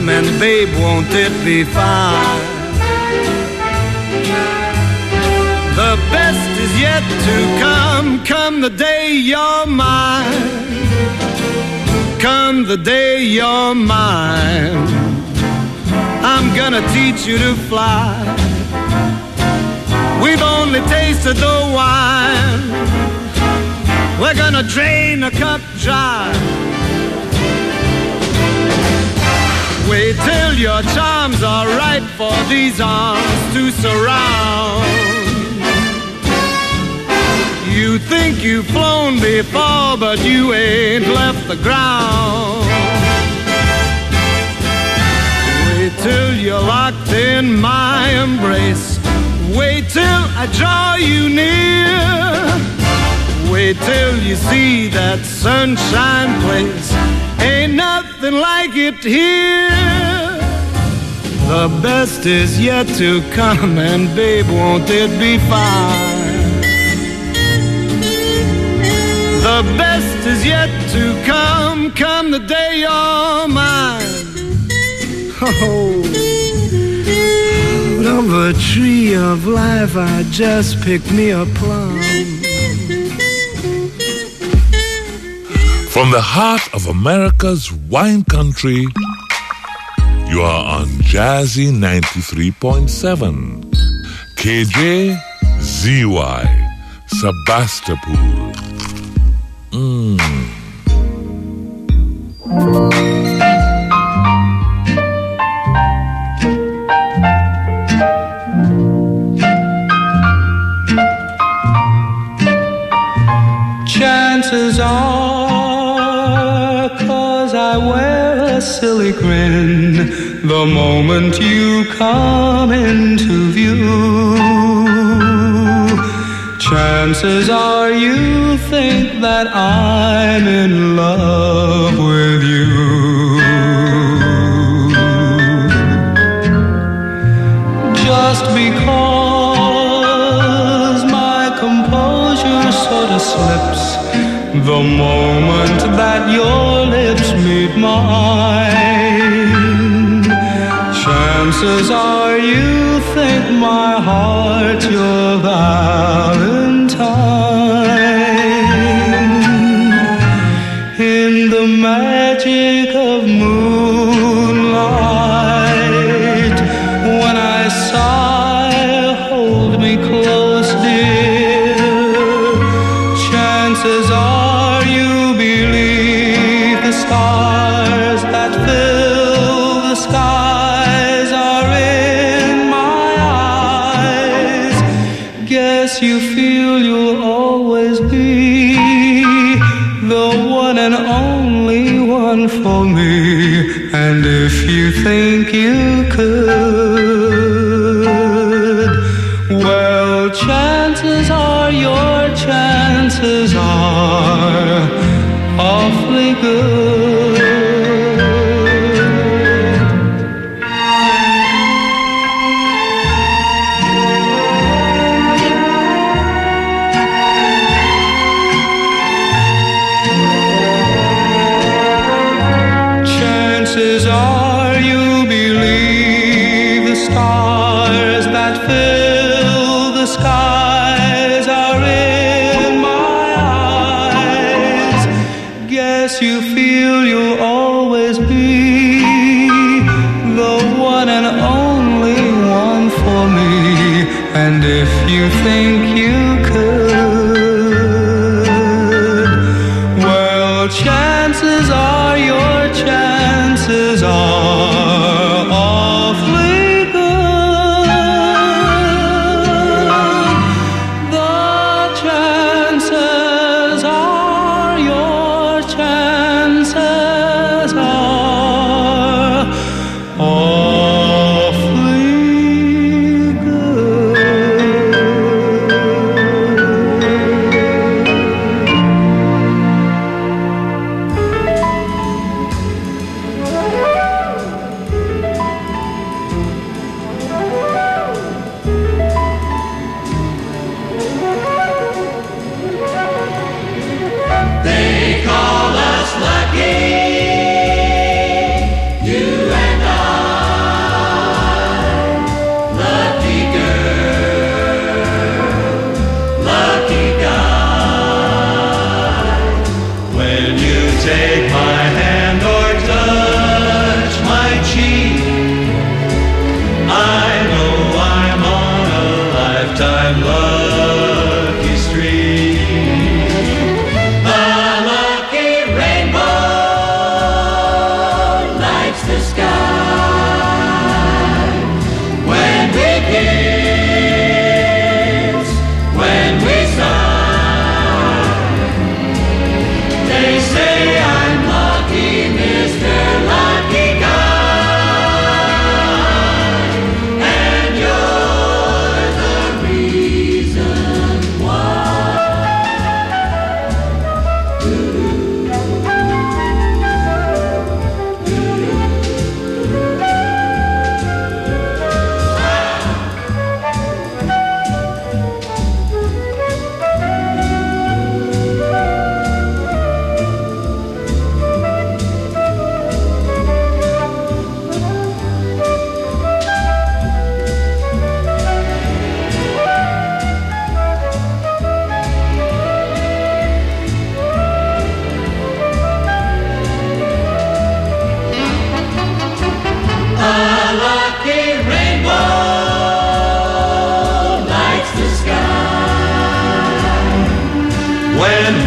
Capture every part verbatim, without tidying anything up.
come, and babe, won't it be fine? The best is yet to come, come the day you're mine. Come the day you're mine. I'm gonna teach you to fly. We've only tasted the wine. We're gonna drain the cup dry. Wait till your charms are right for these arms to surround. You think you've flown before, but you ain't left the ground. Wait till you're locked in my embrace. Wait till I draw you near. Wait till you see that sunshine place. Ain't nothing like it here. The best is yet to come, and babe, won't it be fine? The best is yet to come, come the day you're mine. Oh, out of a tree of life I just picked me a plum. From the heart of America's wine country, you are on Jazzy ninety-three point seven. K J Z Y, Sebastopol. Mm. Chances are, 'cause I wear a silly grin the moment you come into view. Chances are you think that I'm in love with you. Just because my composure sort of slips the moment that your lips meet mine. Chances are you think my heart's your Valentine. In the magic of moonlight, when I sigh, hold me close, dear. Chances are you believe the stars that fill the skies are in my eyes. Guess you feel you'll always be the one and only one for me. And if you think you could, well, chances are your chances are awfully good. Chances are you believe the stars that fill the skies are in my eyes. Guess you feel you'll always be the one and only one for me. And if you think you could, well, chances are your chances are awfully good. The chances are your chances are awfully good.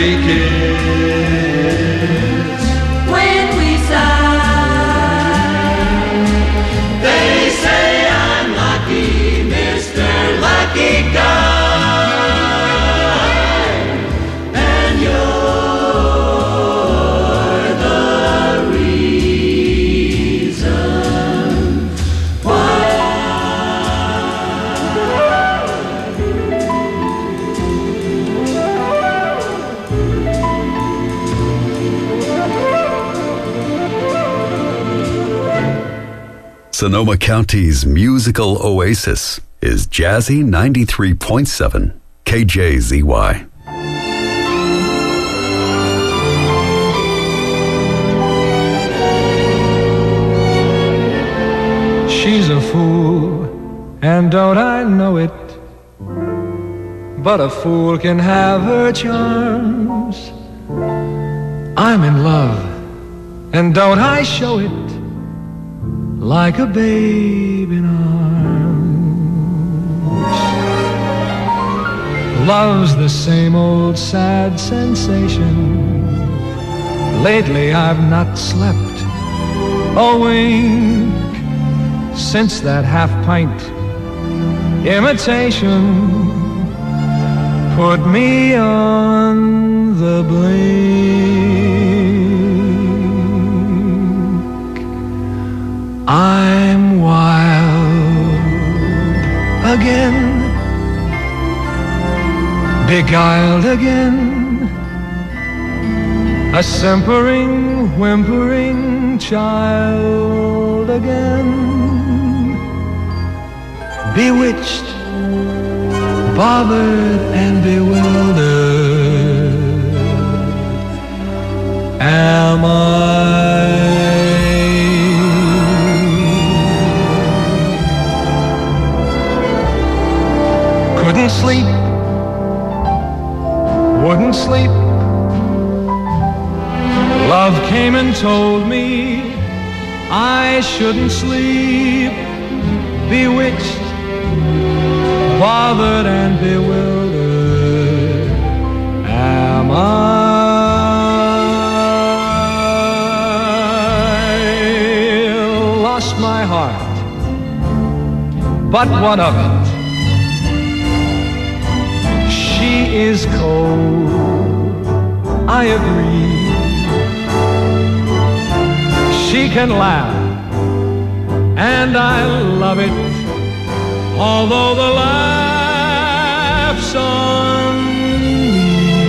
every kiss. When we sigh, they say I'm lucky, Mister Lucky Guy, and you're the reason why. Sonoma County's musical oasis is Jazzy ninety-three point seven K J Z Y. She's a fool, and don't I know it? But a fool can have her charms. I'm in love, and don't I show it? Like a babe in arms. Love's the same old sad sensation. Lately I've not slept a wink since that half-pint imitation put me on the blink. I'm wild again, beguiled again, a simpering, whimpering child again, bewitched, bothered and bewildered. Am I? Couldn't sleep, wouldn't sleep. Love came and told me I shouldn't sleep. Bewitched, bothered and bewildered. Am I? Lost my heart, but what of it? She is cold, I agree. She can laugh, and I love it, although the laugh's on me.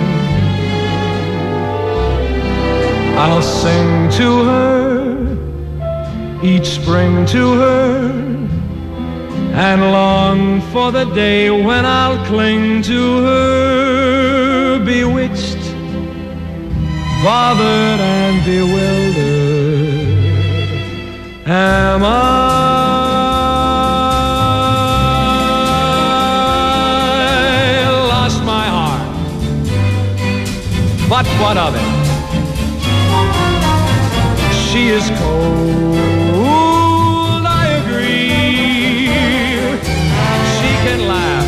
I'll sing to her, each spring to her, and long for the day when I'll cling to her, bewitched, bothered and bewildered. Am I? Lost my heart, but what of it? She is cold, I agree. She can laugh,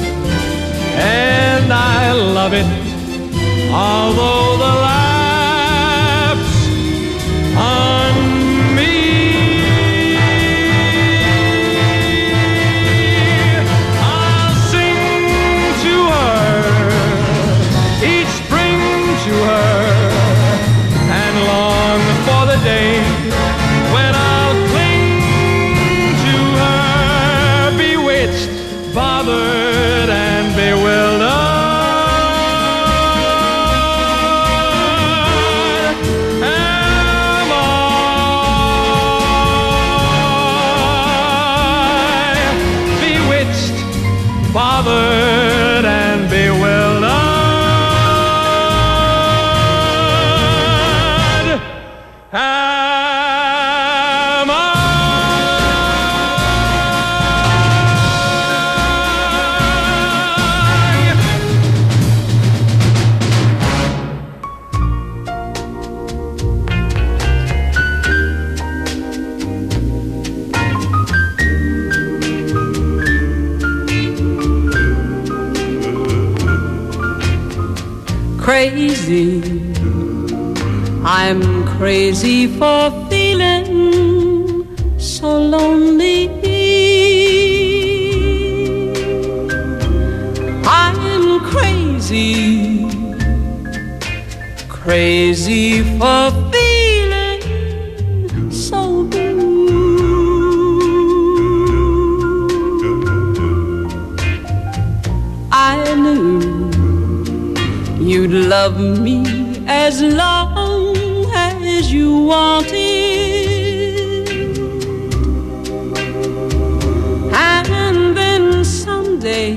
and I love it, although the laugh's on me. I'll sing to her, each spring to her, and long for the day when I'll cling to her, bewitched, bothered and bewildered. crazy. I'm crazy for feeling so lonely. I'm crazy, crazy for feeling so blue. I knew you'd love me as long as you wanted, and then someday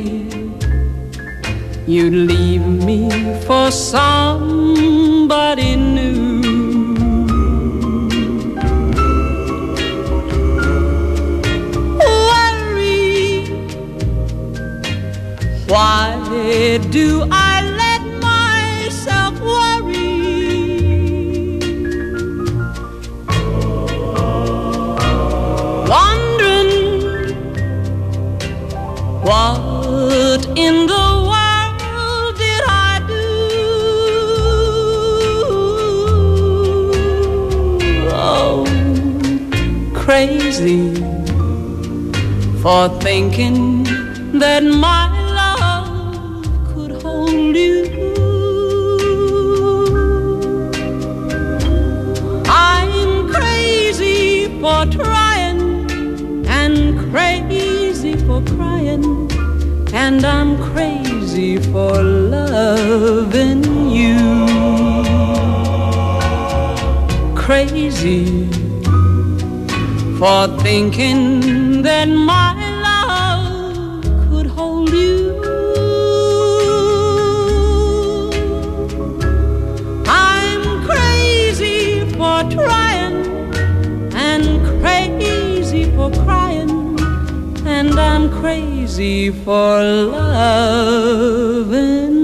you'd leave me for somebody new. Worry, why do I let myself worry? Wondering what in the world did I do? Oh, crazy for thinking that my love could hold you. I'm crazy for trying and crazy for crying, and I'm crazy for loving you. Crazy for thinking that my love could hold you. I'm crazy for trying and crazy for crying, and I'm crazy for loving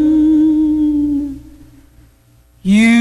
you.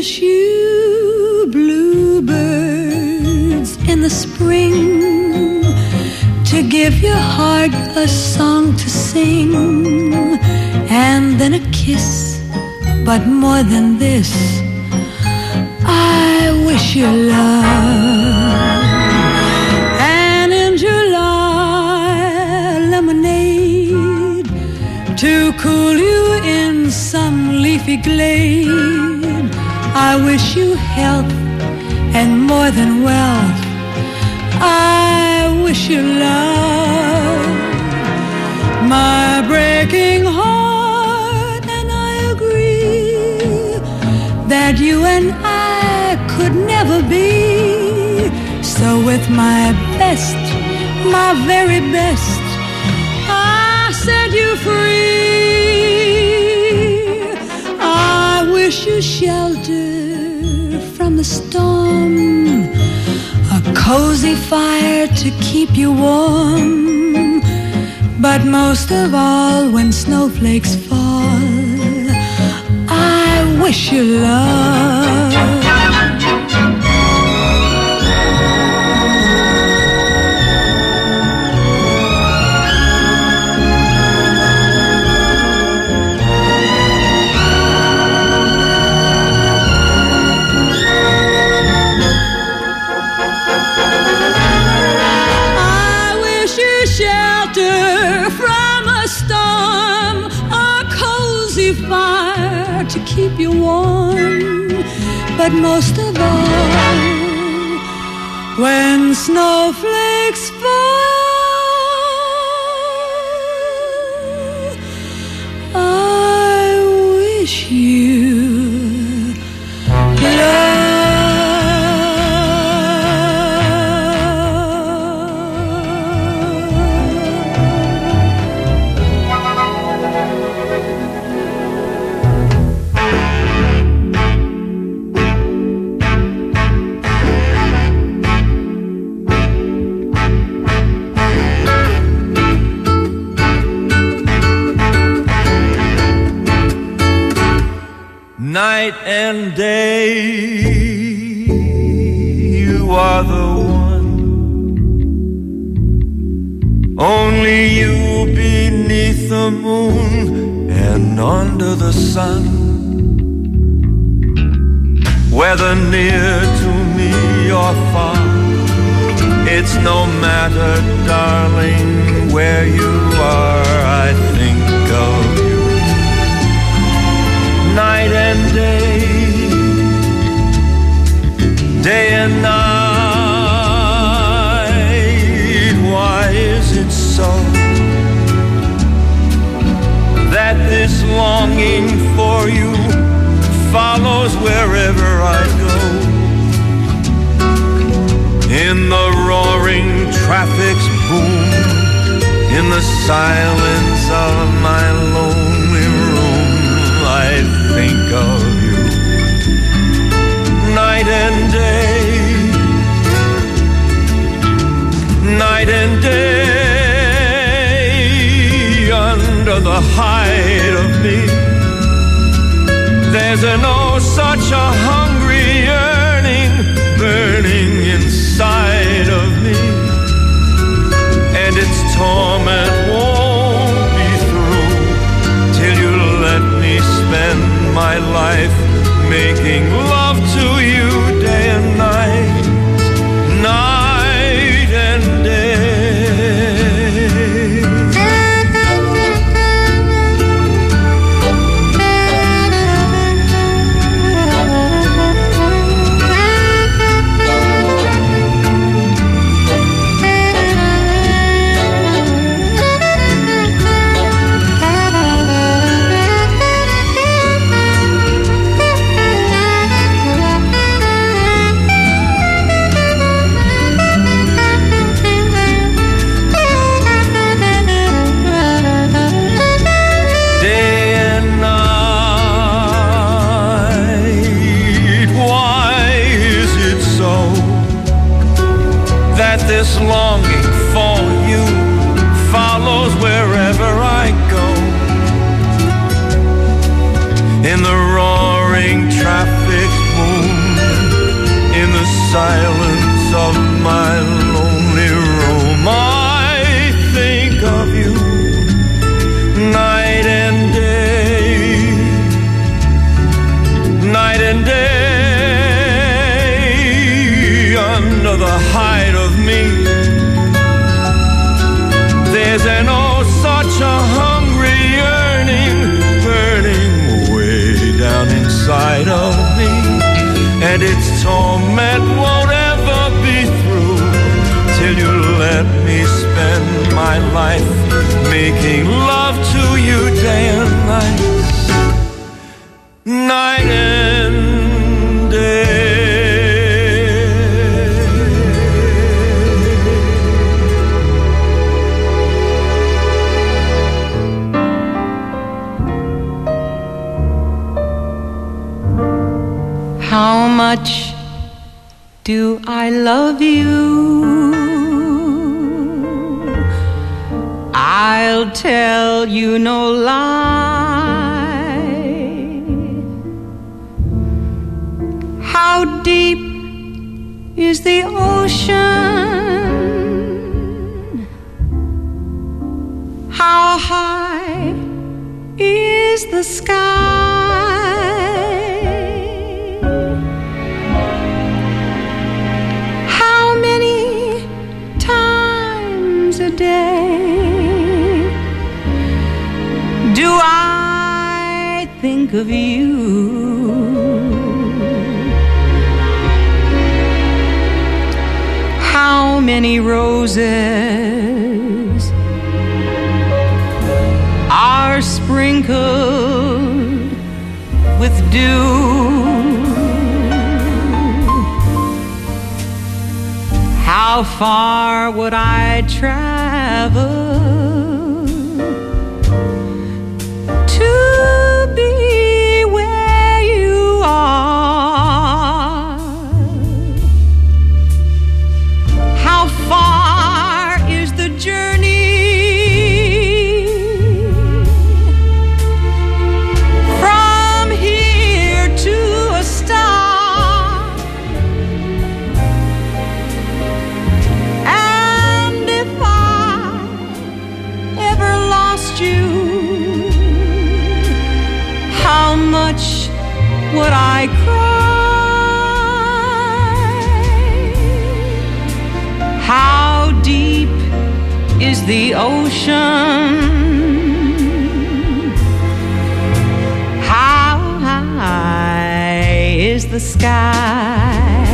wish you bluebirds in the spring to give your heart a song to sing, and then a kiss, but more than this, I wish you love. And in July, lemonade to cool you in some leafy glade. I wish you health and more than wealth. I wish you love. My breaking heart and I agree that you and I could never be. So with my best, my very best, I set you free. I wish you shelter from the storm, a cozy fire to keep you warm, but most of all, when snowflakes fall, I wish you love. To keep you warm, but most of all, when snowflakes fall, I wish you love. Night and day, you are the one. Only you beneath the moon and under the sun. Whether near to me or far, it's no matter, darling, where you are, I think of you. Night and day, day and night. Why is it so that this longing for you follows wherever I go? In the roaring traffic's boom, in the silence of my lonely room, I think of you. Night and day, night and day, under the hide of me, there's an oh such a hungry yearning burning inside of me, and its torment won't be through till you let me spend my life making love to you day and night, night and day. This longing for you follows wherever I go. In the roaring traffic's silence of my lonely room, I think of you night and day, night and day, under the hide of me. There's an oh such a hungry yearning burning way down inside of me, and its torment won't ever be through till you let me spend my life making love to you day and night, night and day. How much do I love you? I'll tell you no lie. How deep is the ocean? How high is the sky? How many times a day do I think of you? How many roses are sprinkled with dew? How far would I travel to be where you are? How far is the journey from here to a star? And if I ever lost you, how much would I cry? How deep is the ocean? How high is the sky?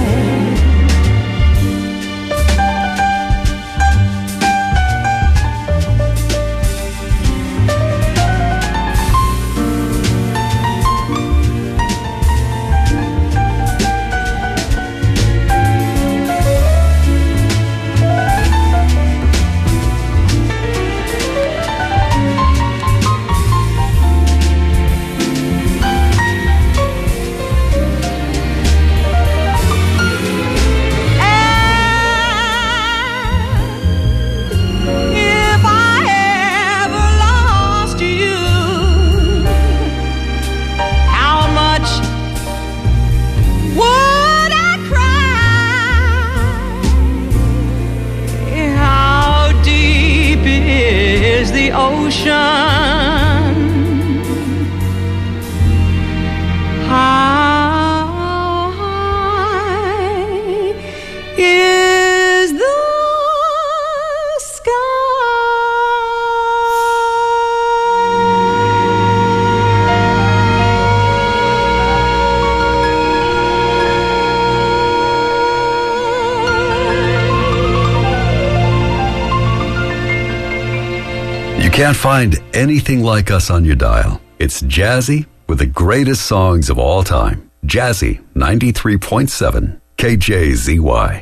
Ocean, how high is the sky? You can't find anything like us on your dial. It's Jazzy with the greatest songs of all time. Jazzy ninety-three point seven K J Z Y.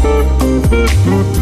Thank you.